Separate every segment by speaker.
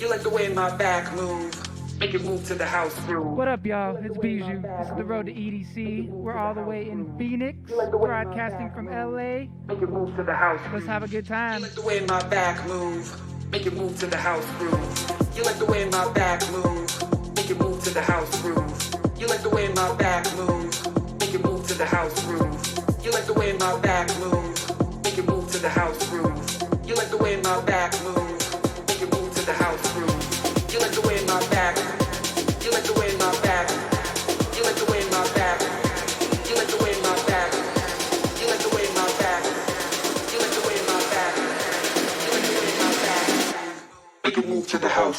Speaker 1: You like the way my back move. Make it move to the house groove.
Speaker 2: What up, y'all? It's Bijou. This is the road to EDC. We're all the way in Phoenix, broadcasting from LA.
Speaker 1: Make it move to the house groove.
Speaker 2: Let's have a good time.
Speaker 1: You like the way my back move. Make it move to the house groove. You like the way my back move. Make it move to the house groove. You like the way my back move. Make it move to the house groove. You like the way my back move. Make it move to the house groove. You like the way my back move. Make it move to the house groove. You like the way my back. You like the way my back. You like the way my back. You like the way my back. You like the way my back. You like the way my back. You like the way my back. Make it move to the house.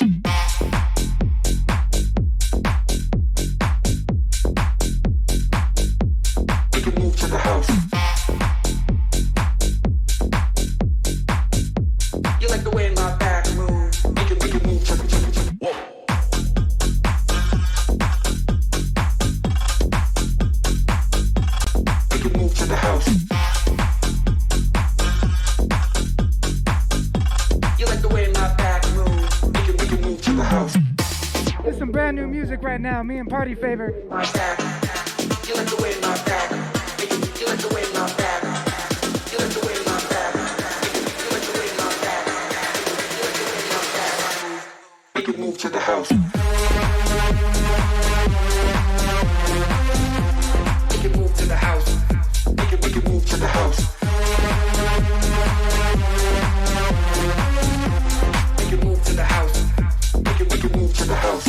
Speaker 1: Make it move to the house. You like the way my back move. Make it move to the whoa. Make it move to the house. You like the way my back move. Make it move to the house.
Speaker 2: There's some brand new music right now, me and Party Favor.
Speaker 1: My back. You like the way my back. You like the way my back. You like the way my back. You like the way my back. You like the way my back. Make it move to the house. Make it move to the house. Make it move to the house. Make it move to the house. Make it move to the house.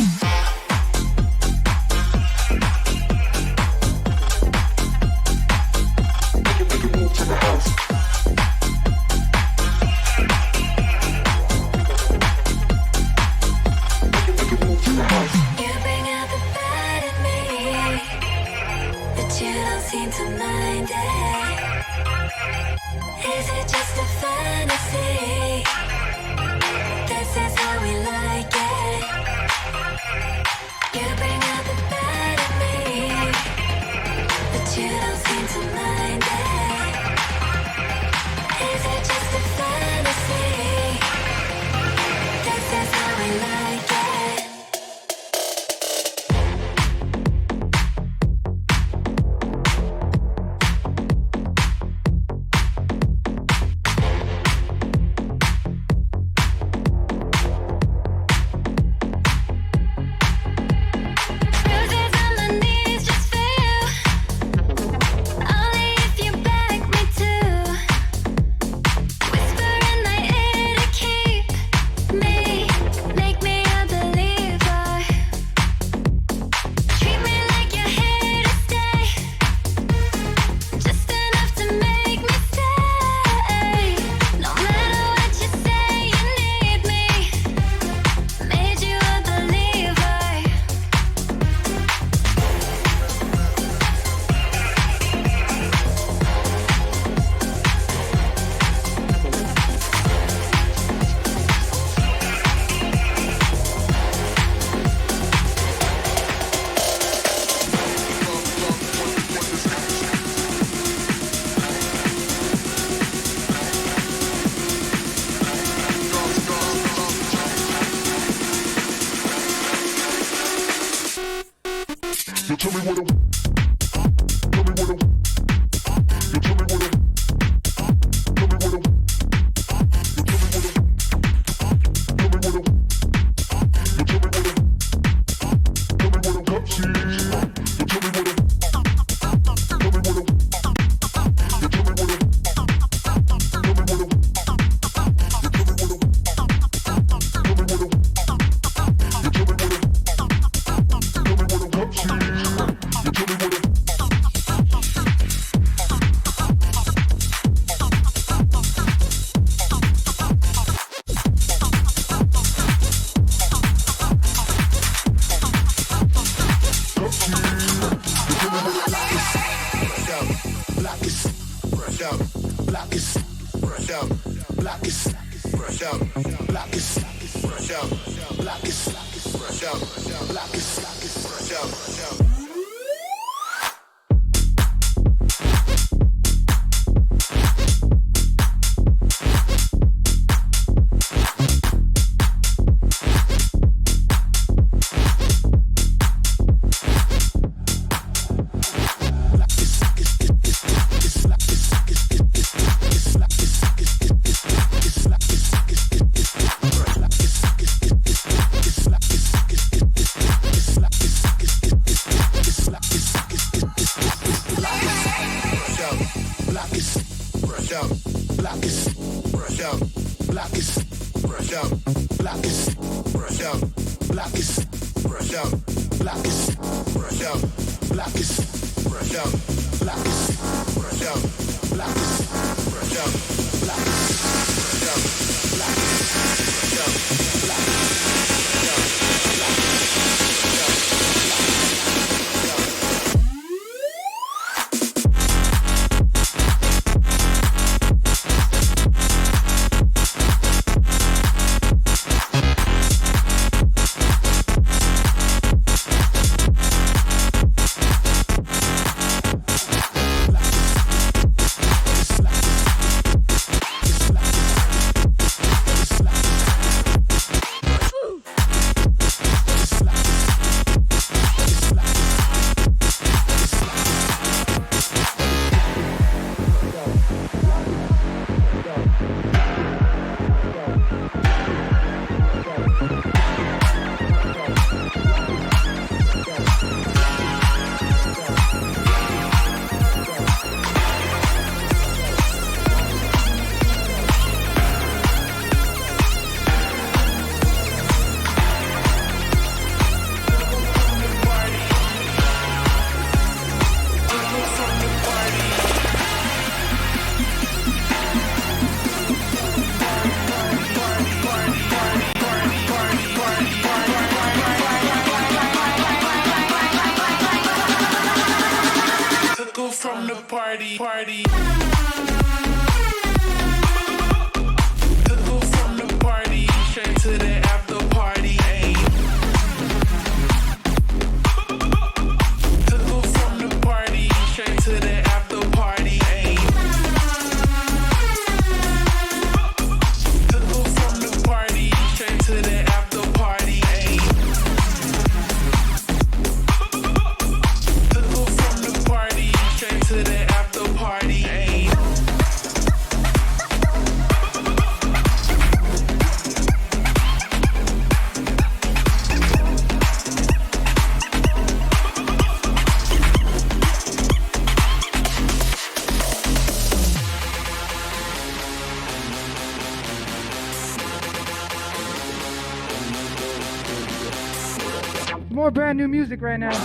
Speaker 2: More brand new music right now.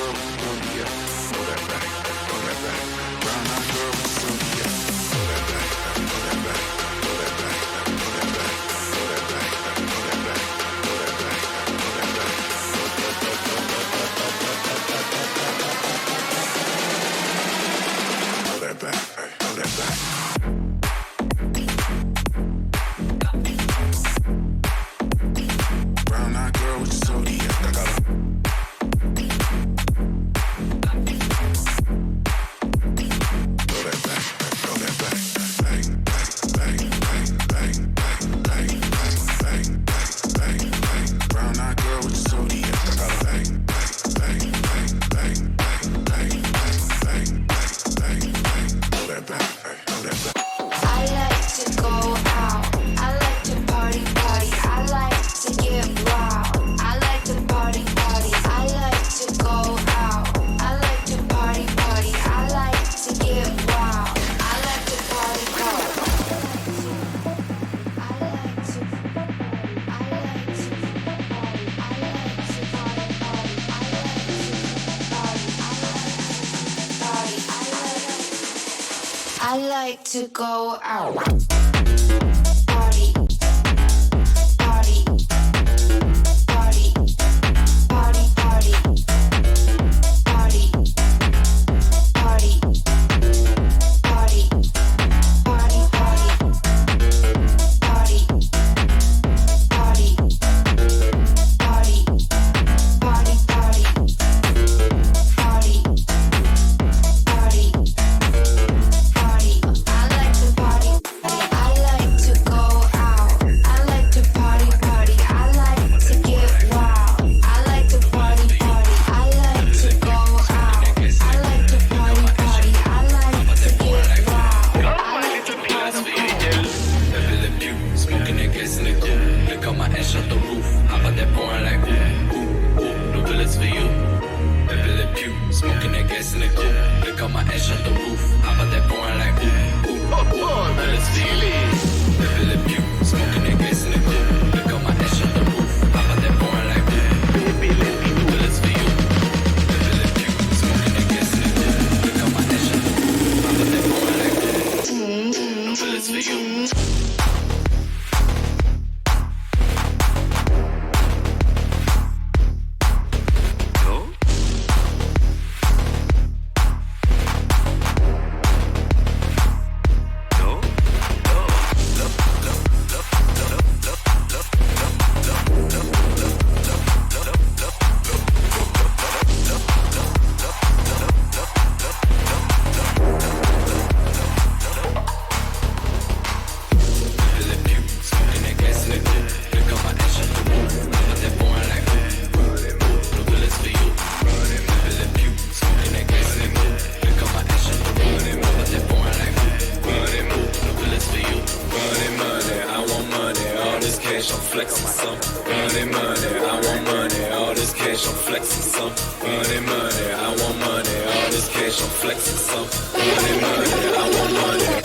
Speaker 3: I like to go out. I like
Speaker 4: cash, I'm flexing some. Money, money, I want money. All this cash, I'm flexing some. Money, money, I want money. All this cash, I'm flexing some. Money, money, I want money.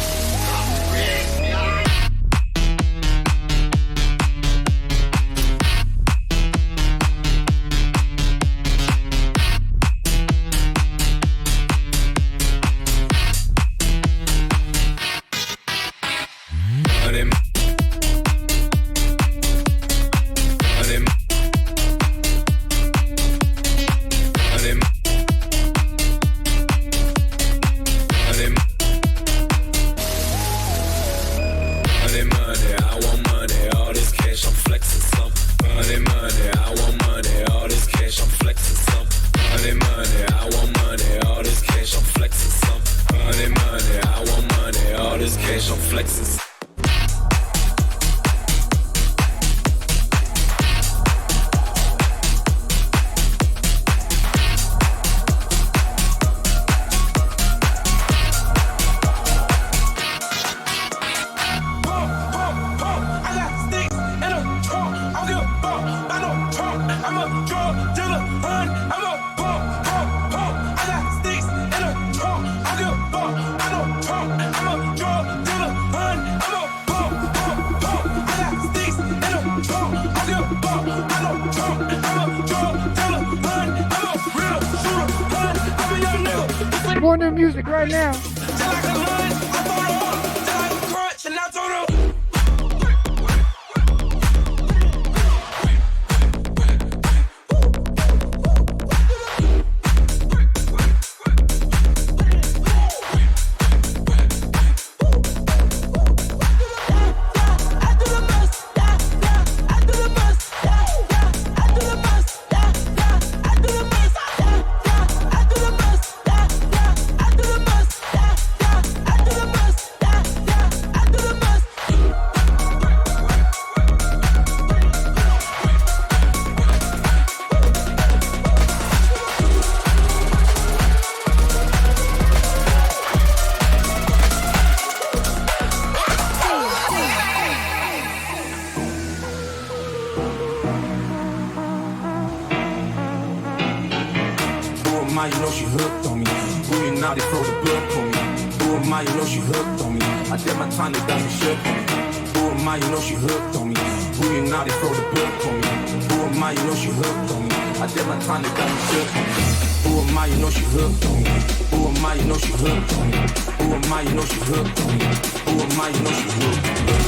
Speaker 2: More new music right now.
Speaker 5: am I? You know she hooked on me. Who you now? They throw the book on me. Who am I? You know she hooked on me. I did my time, they got me shook on me. Who am I? You know she hooked on me. Who you now? They throw the book on me. Who am I? You know she hooked on me. I did my time, they got me shook on me. Who am I? You know she hooked on me. Who am I? You know she hooked on me. Who am I? You know she hooked on me. Who am I? You know she hooked on me.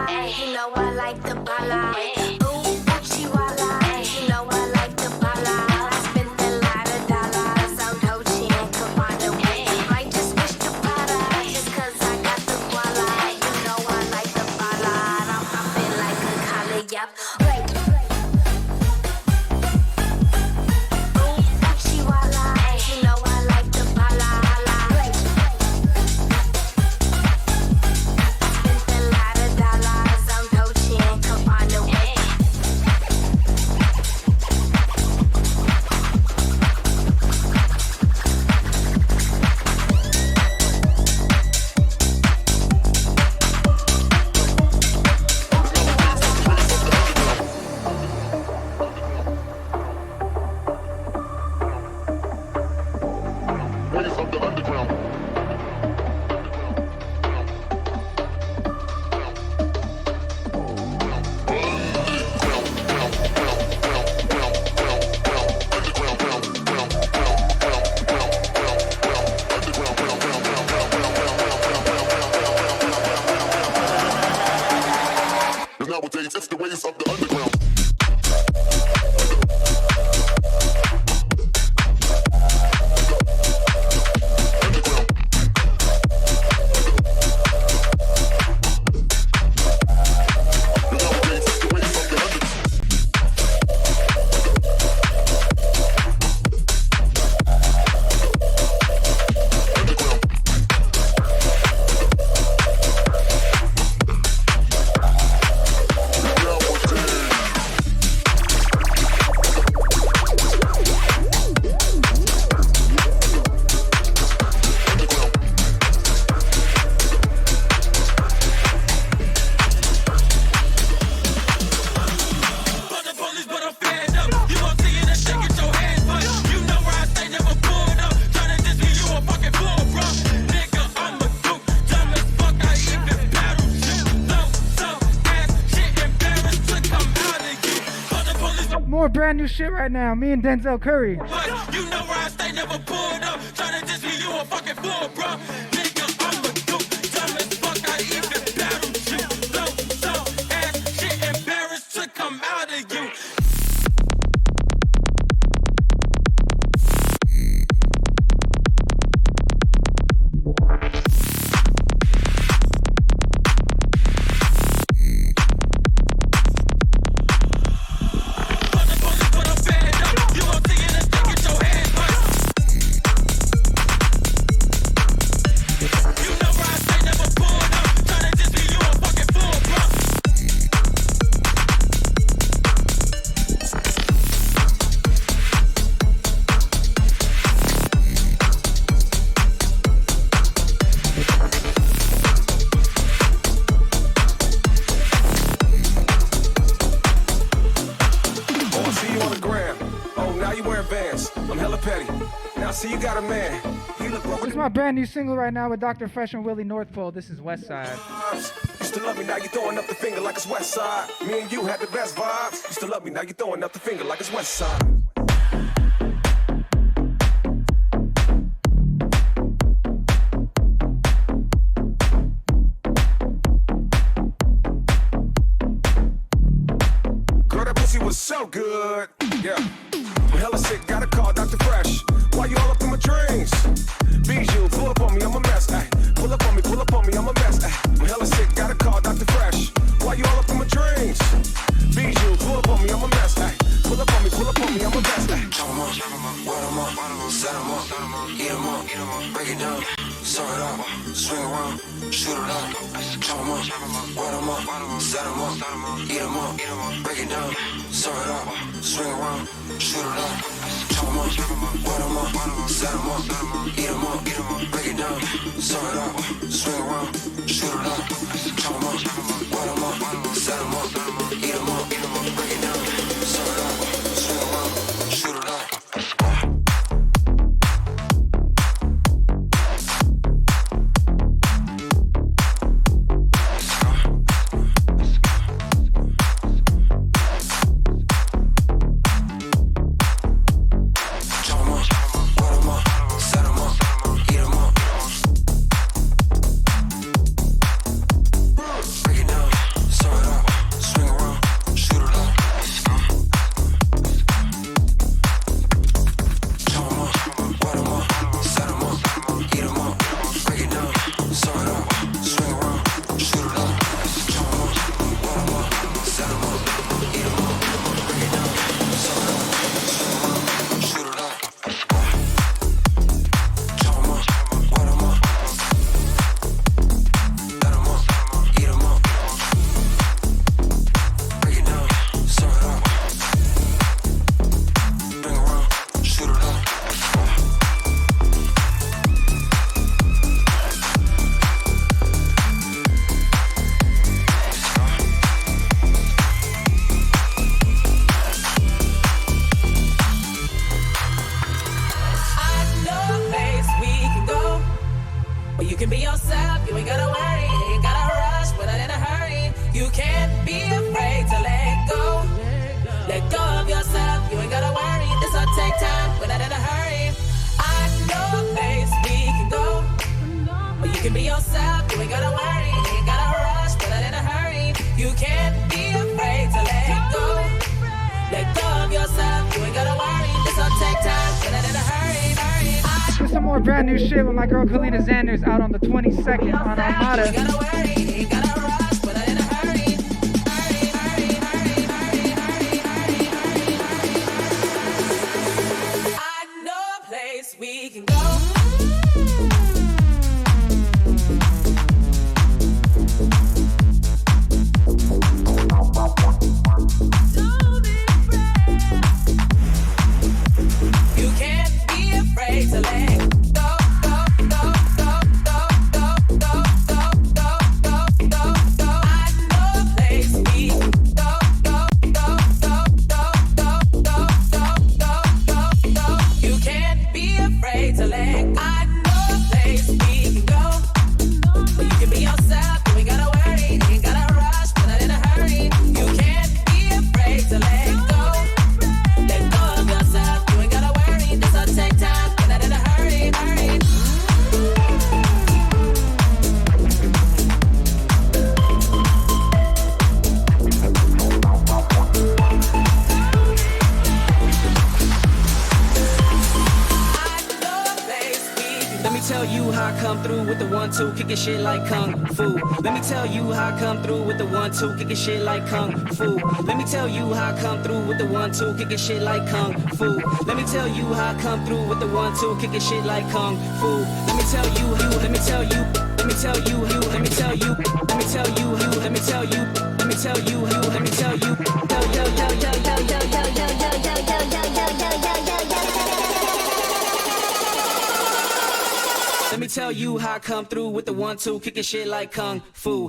Speaker 6: And he know I like the bala. Ooh, Gucci wala. And he know I like the bala. I spent a lot of dollars on Dolce and Gabbana. Might just switch to Prada just 'cause I got the guala. You know I like the bala. I'm popping like a collar, yep. Wait. Ooh, Gucci wala. And he know I like the bala. Wait. Spent a lot of dollars on Dolce and Gabbana.
Speaker 7: Nowadays, it's the ways of the underground.
Speaker 2: More brand new shit right now. Me and Denzel Curry.
Speaker 8: You know where I stay, never pulled up. Tryna diss me, you a fucking fool, bro. Nigga, I'm a dude. Dumb as fuck, I even battle you. Low, so ass shit, embarrassed to come out of you.
Speaker 2: This is my brand new single right now with Dr. Fresh and Willie Northpole. This is Westside.
Speaker 5: Used to love me, now you throwing up the finger like it's West Side. Me and you had the best vibes. Used to love me, now you throwing up the finger like it's West Side. Girl, that pussy was so good. Yeah. I'm hella sick, gotta call Dr. Fresh. Why you all up in my dreams? Bijou, pull up on me, I'm a mess. Ay. Pull up on me, I'm a mess. Ay. I'm hella sick, gotta call Dr. Fresh. Why you all up in my dreams? Bijou, pull up on me, I'm a mess. Ay. Pull up on me, I'm a mess. Ay.
Speaker 9: Chop 'em up, wet 'em up, set 'em up, eat 'em up, break it down, serve it up, swing around, shoot it up. Chop 'em up, wet 'em up, set 'em up, eat 'em up, break it down, serve it up, swing around, shoot it up. Chop 'em up, wet 'em up, set 'em up, eat 'em up, break it down, serve it up, swing around, shoot it up. Chop 'em up, wet 'em up, set 'em up, eat 'em up, break it down, serve it up, swing around, shoot it up.
Speaker 10: But you can be yourself, you ain't gotta worry, ain't gotta rush, but not in a hurry. You can't be afraid to let go. Let go of yourself, you ain't gotta worry. This'll take time, but not in a hurry. I know a place we can go. But you can be yourself, you ain't gotta worry, ain't gotta rush, but not in a hurry. You can't be afraid to let go. Let go of yourself, you ain't gotta worry. This'll take time, but not in a hurry.
Speaker 2: There's some more brand new shit with my girl Kalina Xanders out on the 22nd on Armada.
Speaker 10: We can go. You can't be afraid to let go, go, go, go, go, go, go, go, go, go, go, go. I know a place we can go, go, go, go, go, go, go, go, go, go, go. You can't be afraid to let go. I know a place we can go. But you can be yourself, you ain't gotta worry, ain't gotta rush, but not in a hurry. You can't be afraid to let go. Let go of yourself, you ain't gotta worry. This'll take time, but not in a hurry, hurry.
Speaker 11: Let me tell you how I come through with the 1-2, kicking shit like kung fu. Let me tell you how I come through with the 1-2, kicking shit like kung fu. Let me tell you how I come through with the 1-2, kicking shit like kung fu. Let me tell you how I come through with the 1-2, kicking shit like kung fu. Let me tell you, let me tell you, let me tell you, let me tell you, let me tell you, let me tell you, let me tell you, let me tell you, Let me tell you how I come through with the 1-2, kicking shit like kung fu.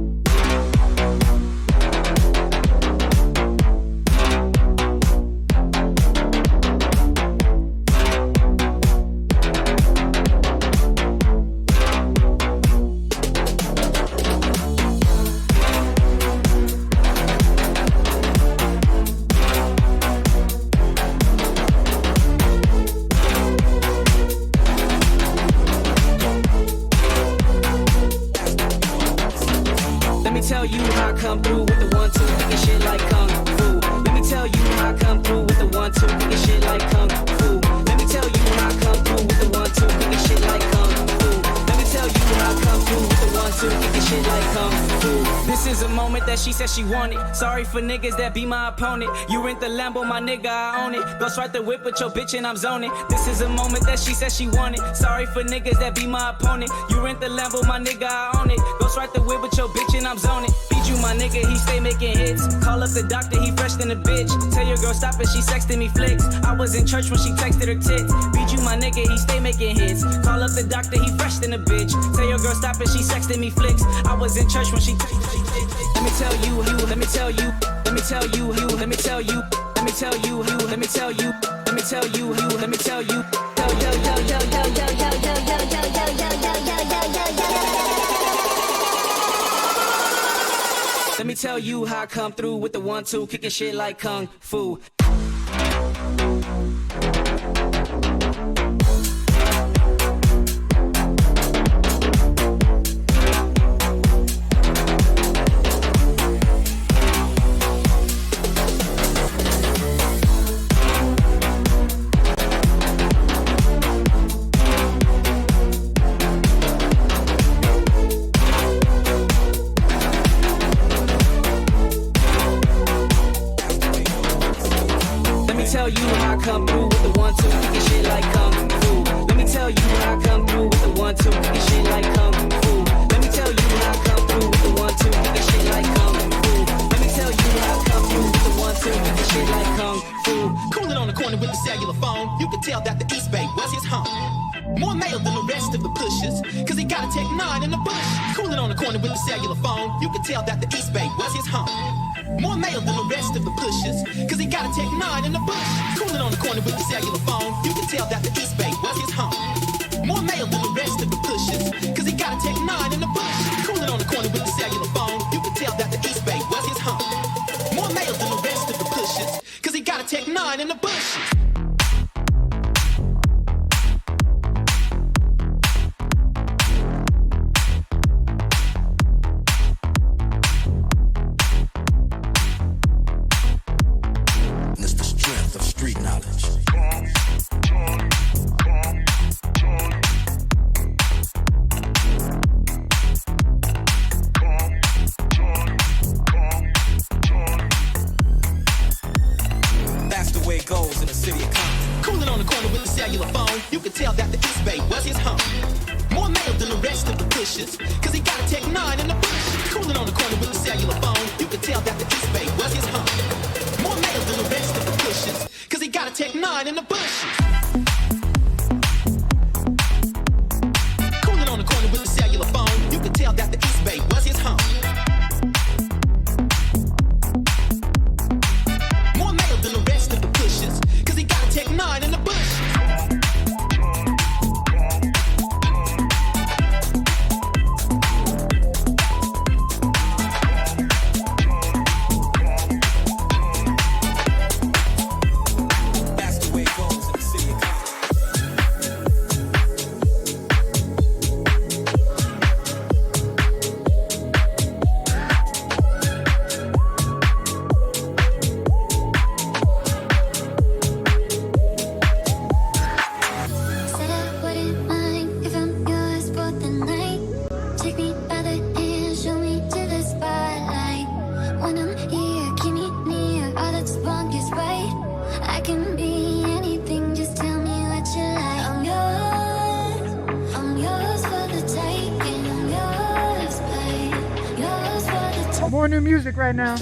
Speaker 11: Let me tell you how I come through with the 1-2, kicking shit like kung fu. Let me tell you how I come through with the 1-2, kicking shit like kung fu. Let me tell you how I come through with the 1-2, kicking shit like kung fu. Let me tell you how I come through with the 1-2, kicking shit like kung fu. This is a moment that she said she wanted. Sorry for niggas that be my opponent. You rent the Lambo, my nigga, I own it. Ghost right the whip with your bitch and I'm zoning. This is a moment that she said she wanted. Sorry for niggas that be my opponent. You rent the Lambo, my nigga, I own it. Ghost right the whip with your bitch and I'm zoning. Beat you, my nigga, he stay making hits. Call up the doctor, he fresh than a bitch. Tell your girl stop it, she sexting me flicks. I was in church when she texted her tits. Beat you, my nigga, he stay making hits. Call up the doctor, he fresh than a bitch. Tell your girl stop it, she sexting me flicks. I was in church when she Let me tell you, let me tell you, let me tell you, let me tell you, let me tell you, let me tell you, let me tell you, let me tell you. Let me tell you how I come through with the 1-2, kicking shit like kung fu. Tell you how I come through with the 1-2, kicking shit like kung fu. Let me tell you how I come through with the 1-2, kicking shit like kung fu. Let me tell you how I come through with the 1-2, kicking shit like kung fu. Let me tell you how I come through with the 1-2, kicking shit like kung fu.
Speaker 12: Cooling on the corner with the cellular phone, you could tell that the East Bay was his home. More male than the rest of the pushers, cause he got a Tech 9 in the bush. Cooling on the corner with the cellular phone, you could tell that the East Bay was his home. More male than the rest of the pushers, cause he got a Tech 9 in the bush. Cooling on the corner with the cellular phone, you could tell that the East Bay was his home. More male than the rest of the pushers, male than the rest of the pushers. Cause he got a Tech 9 in the bush. Cooling on the corner with a cellular phone. You could tell that the East Bay was his home. More male than the rest of the pushers. Cause he got a Tech 9 in the bush. Cooling on the corner with a cellular phone. You could tell that the East Bay was his home. More male than the rest of the pushers. Cause he got a Tech 9 in the bush.
Speaker 2: More new music right now.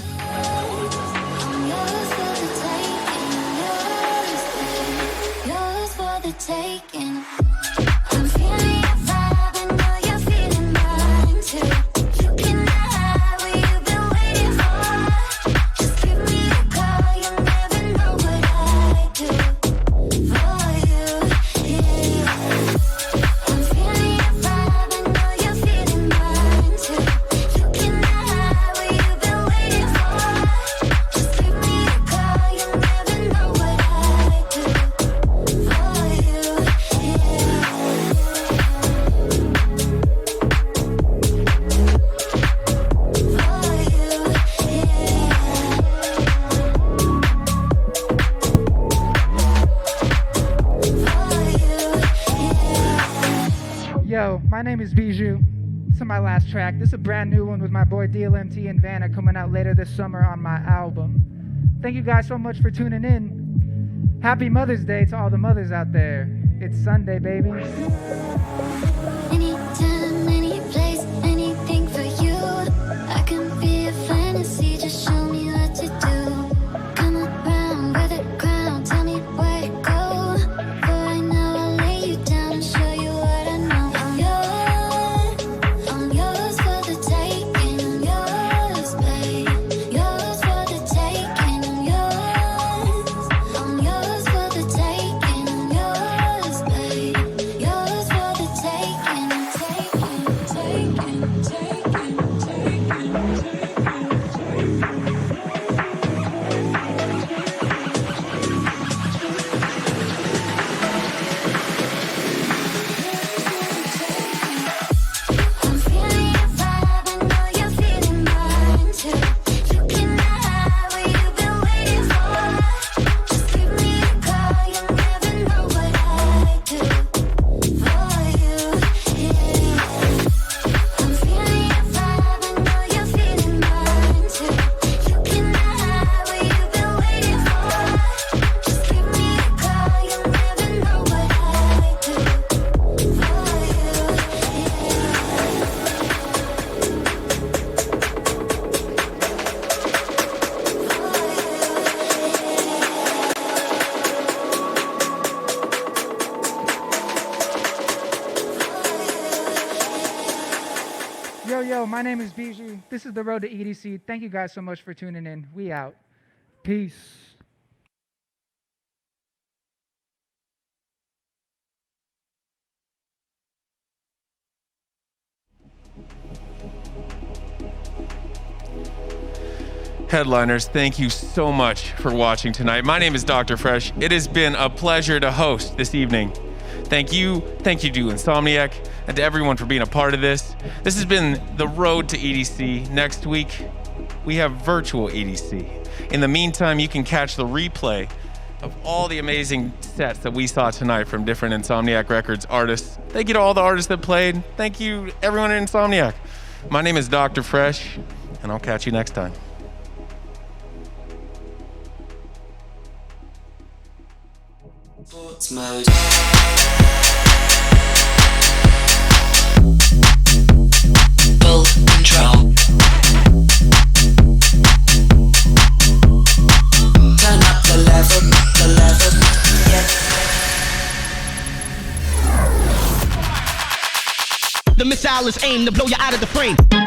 Speaker 6: Yours for the taking. I'm feeling your vibe, I know you're feeling mine too. You can hide what you've been waiting for. Just give me a call, you'll never know what I do for you. Yeah. I'm feeling your vibe, I know you're feeling mine too. You can hide what you've been waiting for. Just give me a call, you'll never know what I do for you.
Speaker 2: Yo, my name is Bijou. This is my last track. This is a brand new one with my boy DLMT and Vanna coming out later this summer on my album. Thank you guys so much for tuning in. Happy Mother's Day to all the mothers out there. It's Sunday, baby.
Speaker 6: Anytime, any place, anything for you. I can be a fantasy, just show me what to do. Come around with a crown, tell me where to go. For right now, I'll lay you down and show you what I know. I'm yours for the taking. I'm yours, babe. Yours for the taking. I'm yours for the taking. I'm yours, babe. Yours for the taking. I'm feeling your vibe, I know you're feeling mine too. You can hide what you've been waiting for. Just give me a call, you'll never know what I do for you. Yeah. I'm feeling your vibe, I know you're feeling mine too. You can hide what you've been waiting for. Just give me a call, you'll never know what I do for you.
Speaker 2: Yo, my name is Bijou. This is The Road to EDC. Thank you guys so much for tuning in. We out. Peace.
Speaker 13: Headliners, thank you so much for watching tonight. My name is Dr. Fresh. It has been a pleasure to host this evening. Thank you to Insomniac and to everyone for being a part of this. This has been The Road to EDC. Next week, we have virtual EDC. In the meantime, you can catch the replay of all the amazing sets that we saw tonight from different Insomniac Records artists. Thank you to all the artists that played. Thank you, everyone at Insomniac. My name is Dr. Fresh, and I'll catch you next time.
Speaker 9: Sports mode.
Speaker 14: style is aimed to blow you out of the frame.